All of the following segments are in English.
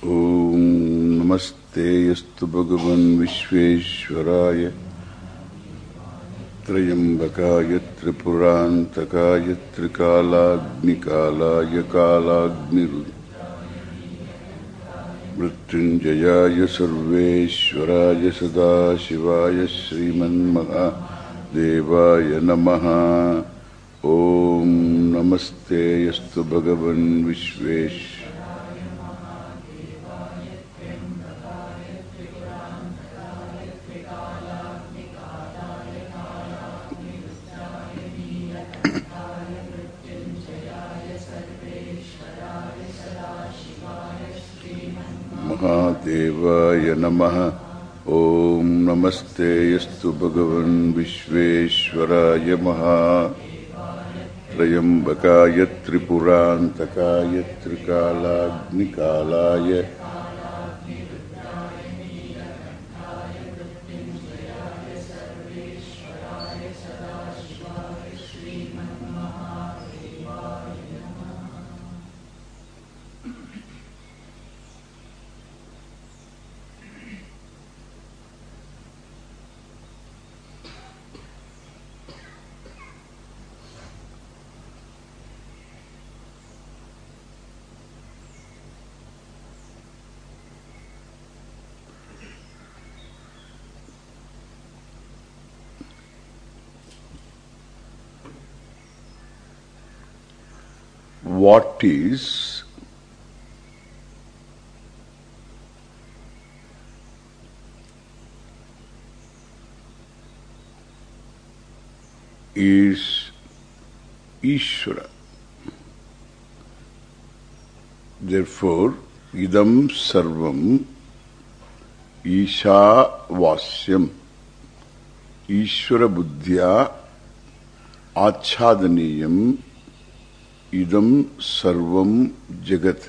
Om Namaste Yastu Bhagavan Vishveshwaraya Trayambakaya Tripurantakaya Trikalagnikalaya Kalagniru Mrityunjayaya Sarveshwaraya Sadashivaya Sriman Mahadevaya Namaha. Om Namaste Yastu Bhagavan Vishveshwaraya Devaya Namaha. Om Namaste Yastu Bhagavan Vishveshwaraya Maha Trayambakaya Tripurantakaya Trikalagnikalaya What is Ishvara. Therefore, idam sarvam Isha Vasyam Ishvara Buddhya Achhadaniyam Idam Sarvam Jagat.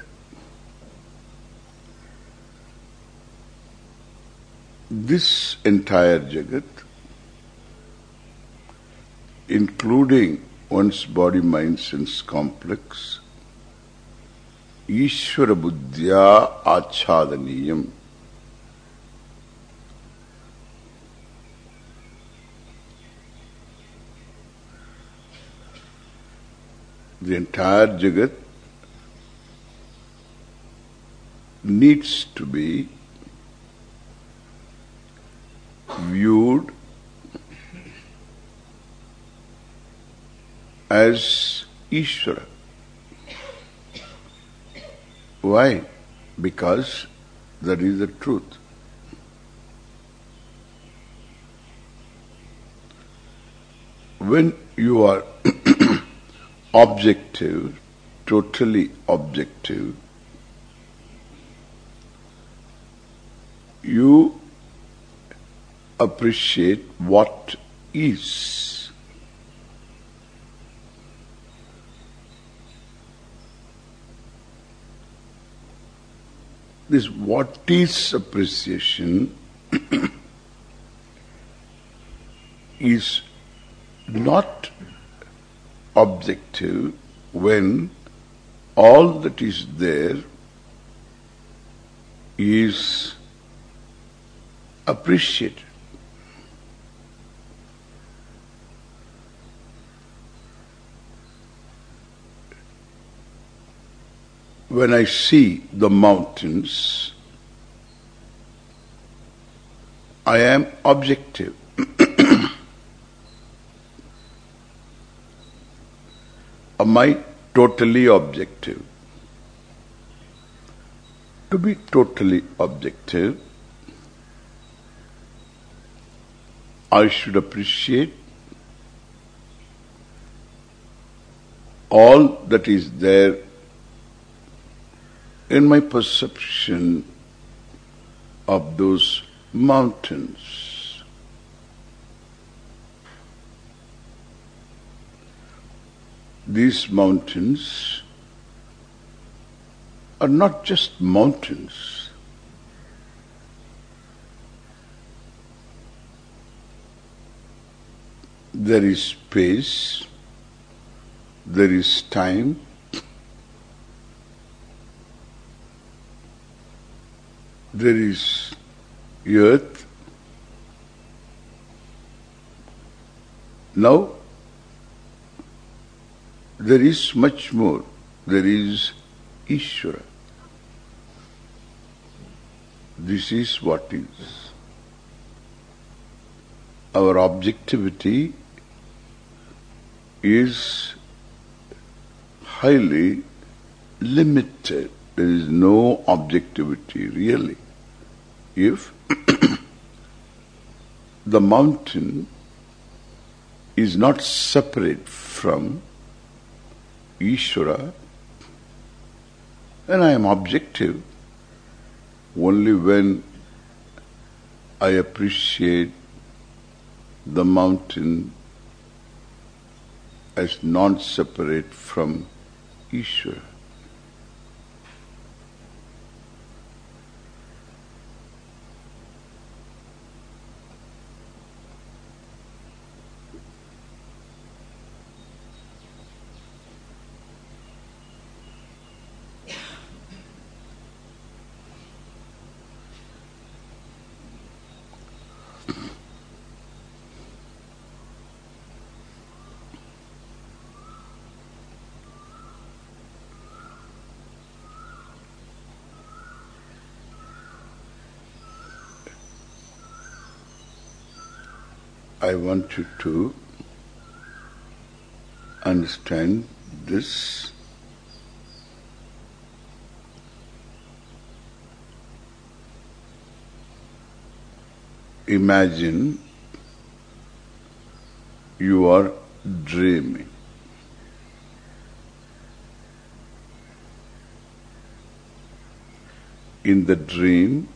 This entire Jagat, including one's body, mind, sense complex, Ishvara Buddhya Achhadaniyam. The entire Jagat needs to be viewed as Ishvara. Why? Because that is the truth. When you are objective, totally objective, you appreciate what is. This what is appreciation is not objective when all that is there is appreciated. When I see the mountains, I am objective. Am I totally objective? To be totally objective, I should appreciate all that is there in my perception of those mountains. These mountains are not just mountains. There is space, there is time, there is earth. Now, there is much more. There is Ishvara. This is what is. Our objectivity is highly limited. There is no objectivity really. If the mountain is not separate from Ishvara, then I am objective only when I appreciate the mountain as non-separate from Ishvara. I want you to understand this. Imagine you are dreaming. In the dream,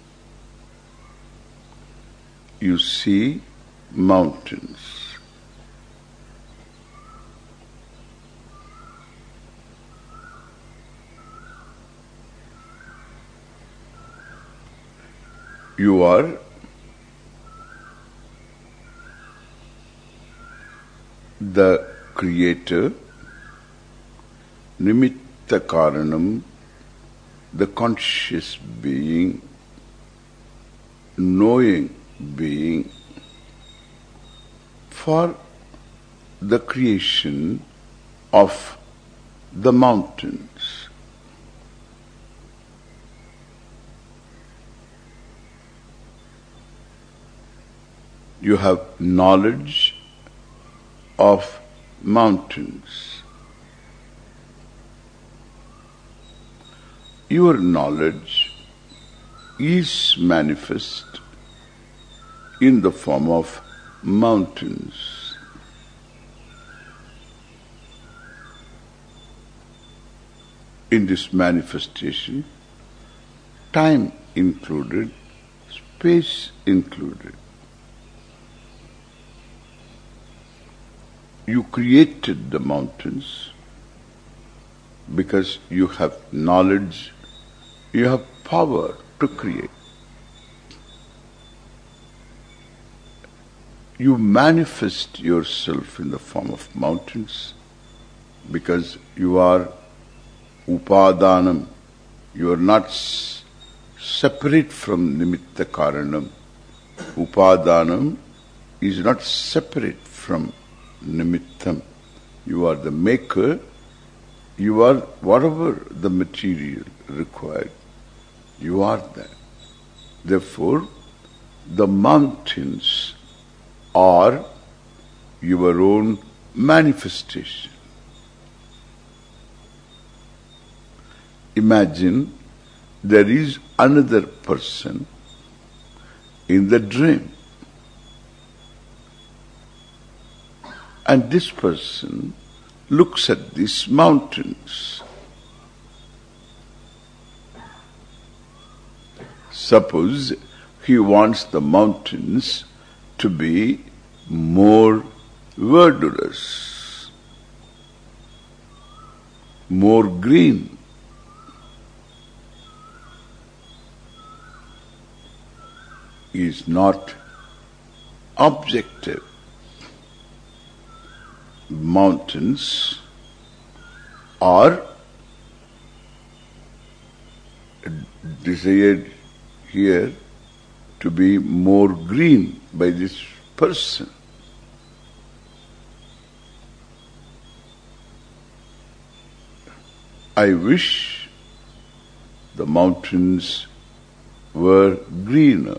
you see mountains. You are the creator, nimitta karanam, the conscious being, knowing being, for the creation of the mountains. You have knowledge of mountains. Your knowledge is manifest in the form of mountains. In this manifestation, time included, space included. You created the mountains because you have knowledge, you have power to create. You manifest yourself in the form of mountains because you are upadanam. You are not separate from nimitta karanam. Upadanam is not separate from nimittam. You are the maker. You are whatever the material required. You are that. Therefore, the mountains are your own manifestation. Imagine there is another person in the dream. And this person looks at these mountains. Suppose he wants the mountains to be more verdurous, more green. Is not objective. Mountains are desired here to be more green by this person. I wish the mountains were greener.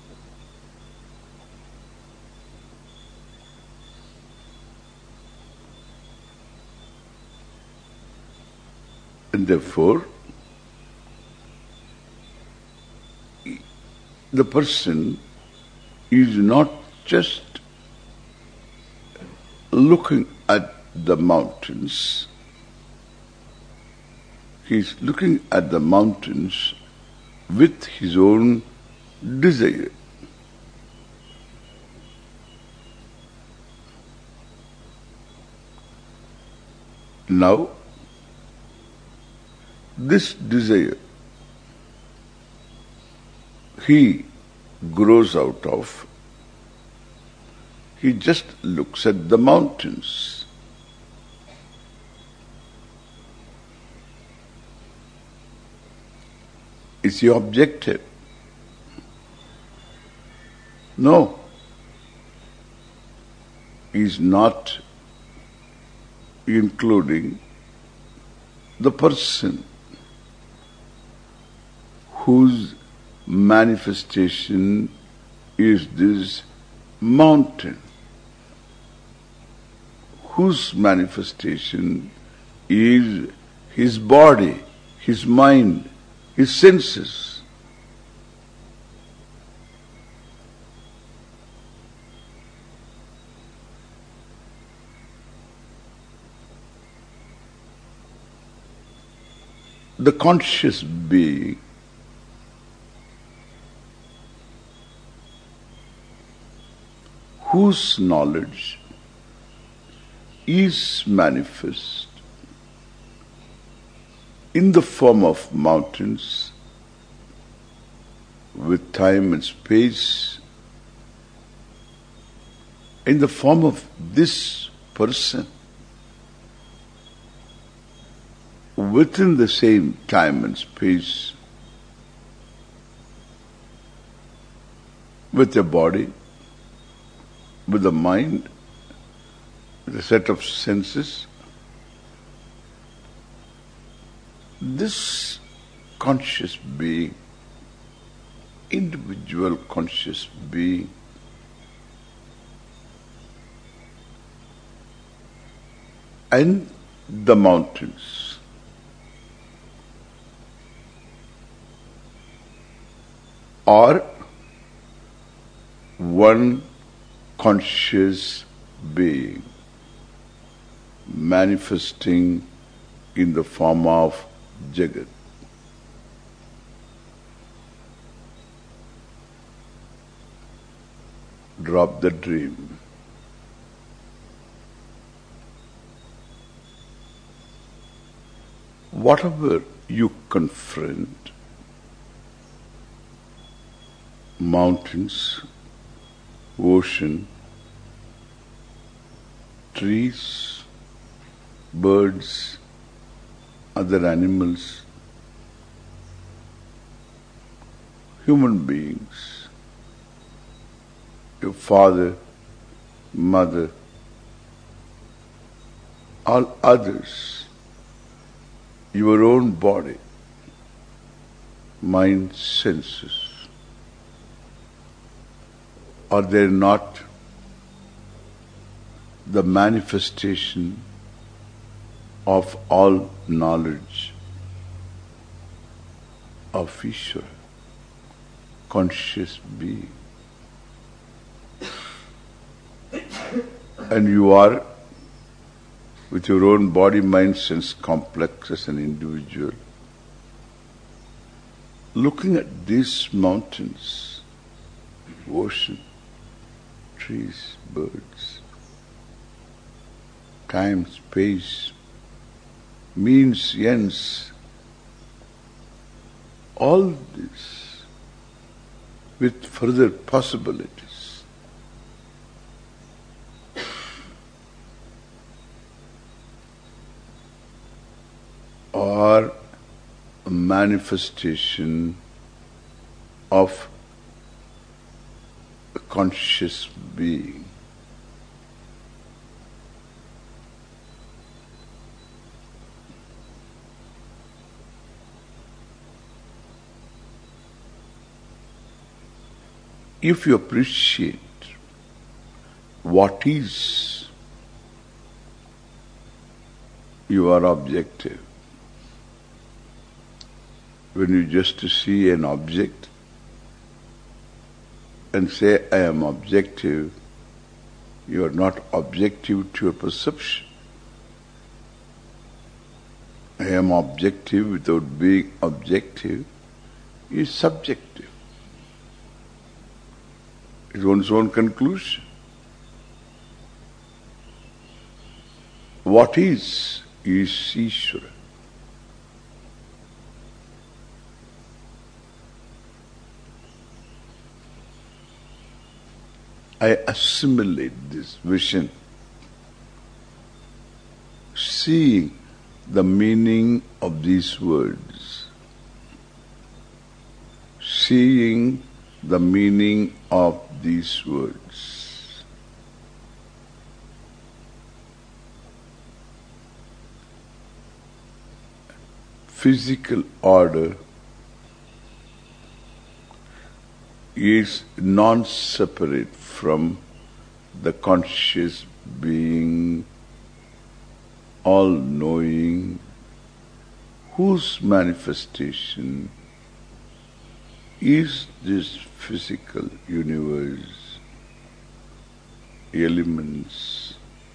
And therefore, the person is not just looking at the mountains. He is looking at the mountains with his own desire. Now, this desire he grows out of, he just looks at the mountains. Is he objective? No. He is not including the person whose manifestation is this mountain, whose manifestation is his body, his mind, his senses. The conscious being whose knowledge is manifest in the form of mountains with time and space, in the form of this person within the same time and space, with a body, with a mind, with a set of senses. This conscious being, individual conscious being, and the mountains are one conscious being manifesting in the form of Jagat. Drop the dream. Whatever you confront, mountains, ocean, trees, birds, other animals, human beings, your father, mother, all others, your own body, mind, senses, are they not the manifestation of all knowledge of Ishvara, conscious being? And you are, with your own body, mind, sense complex as an individual, looking at these mountains, ocean, trees, birds, time, space, means, ends, all this with further possibilities. Are a manifestation of a conscious being. If you appreciate what is, you are objective. When you just see an object and say, I am objective, you are not objective to your perception. I am objective without being objective is subjective. It's one's own conclusion. What is Ishvara. I assimilate this vision, seeing the meaning of these words, seeing the meaning of these words. Physical order is non-separate from the conscious being, all-knowing, whose manifestation is this physical universe, elements.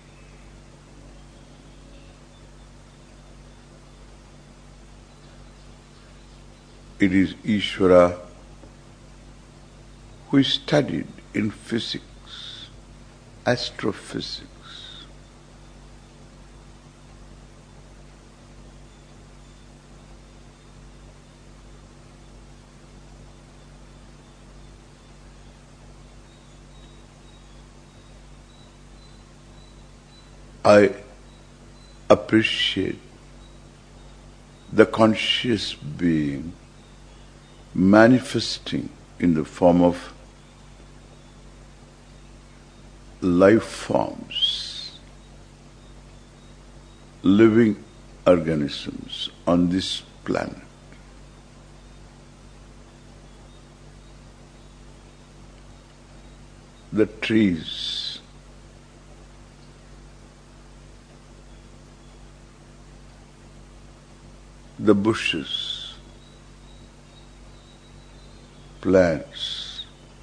It is Ishvara who is studied in physics, astrophysics. I appreciate the conscious being manifesting in the form of life forms, living organisms on this planet. The trees, the bushes, plants,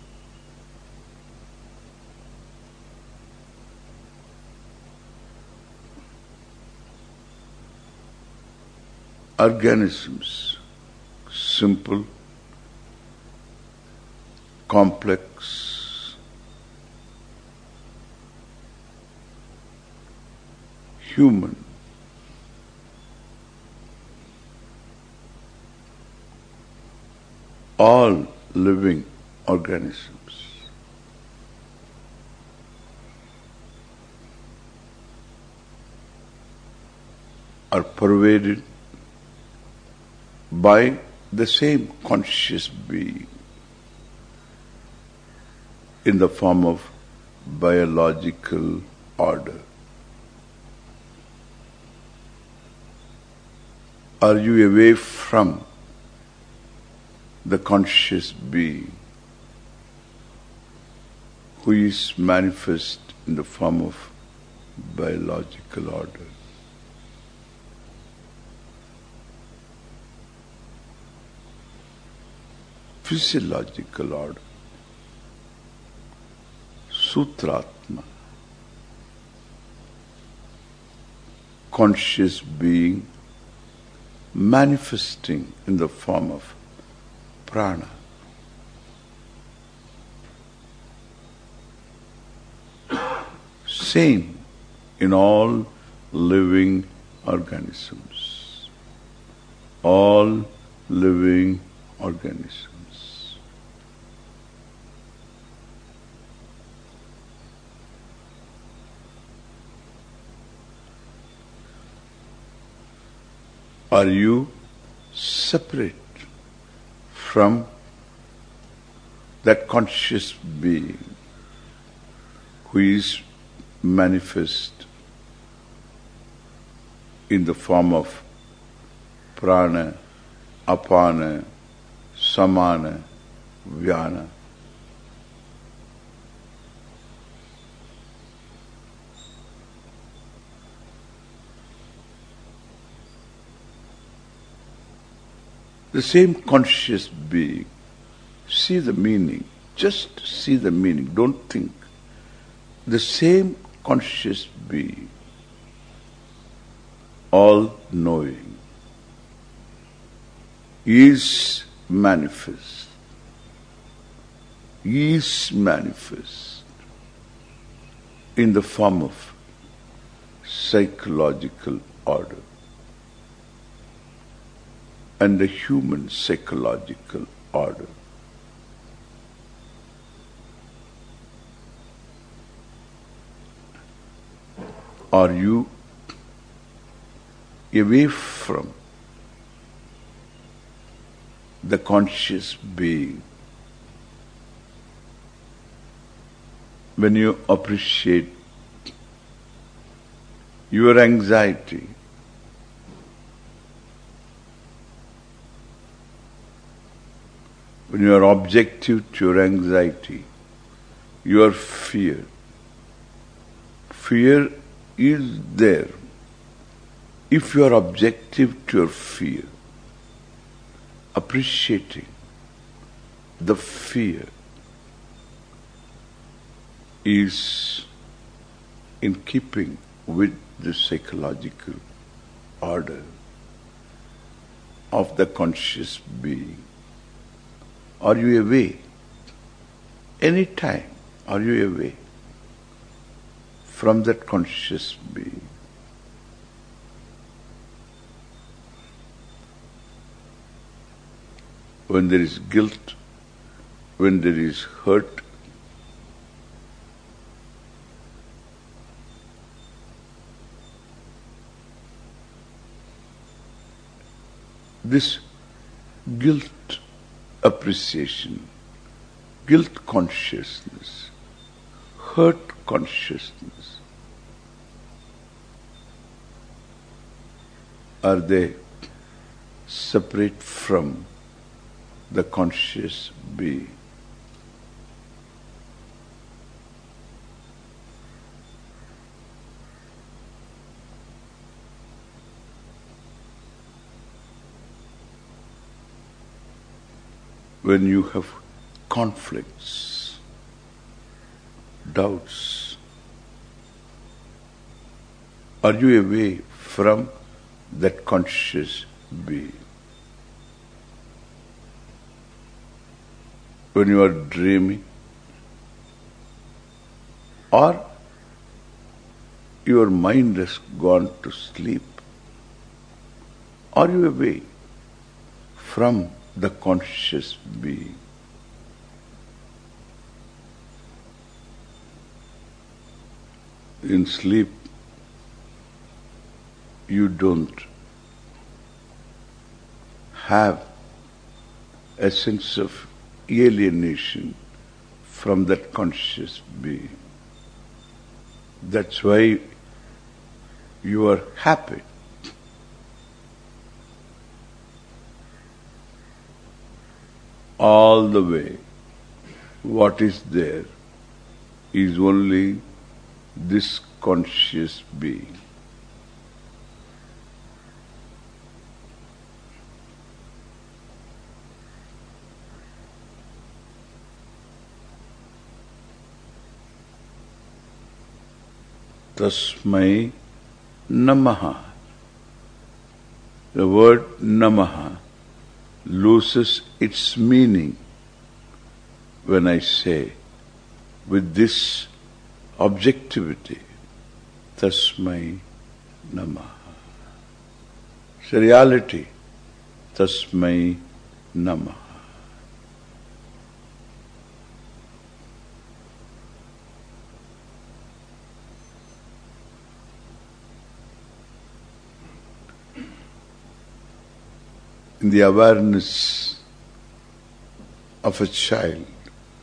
organisms, simple, complex, human, all living organisms are pervaded by the same conscious being in the form of biological order. Are you away from the conscious being who is manifest in the form of biological order? Physiological order, Sutratma, conscious being manifesting in the form of prana. Same in all living organisms. All living organisms. Are you separate from that conscious being who is manifest in the form of prana, apana, samana, vyana. The same conscious being. See the meaning. Just see the meaning. Don't think. The same conscious being, all-knowing, is manifest in the form of psychological order and the human psychological order. Are you away from the conscious being when you appreciate your anxiety, when you are objective to your anxiety, your fear? Fear is there. If you are objective to your fear, appreciating the fear is in keeping with the psychological order of the conscious being. Are you away? Any time, are you away from that conscious being? When there is guilt, when there is hurt, this guilt appreciation, guilt consciousness, hurt consciousness, are they separate from the conscious being? When you have conflicts, doubts, are you away from that conscious being? When you are dreaming, or your mind has gone to sleep, are you away from the conscious being? In sleep, you don't have a sense of alienation from that conscious being. That's why you are happy. All the way, what is there is only this conscious being. Tasmai Namaha. The word Namaha loses its meaning when I say with this objectivity, Tasmai Namaha. It's a reality, Tasmai Namaha. In the awareness of a child,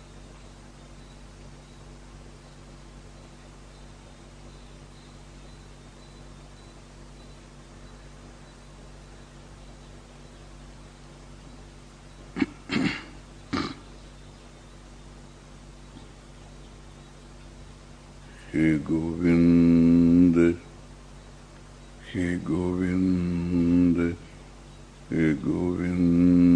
He Govind, He Govind, He Govind.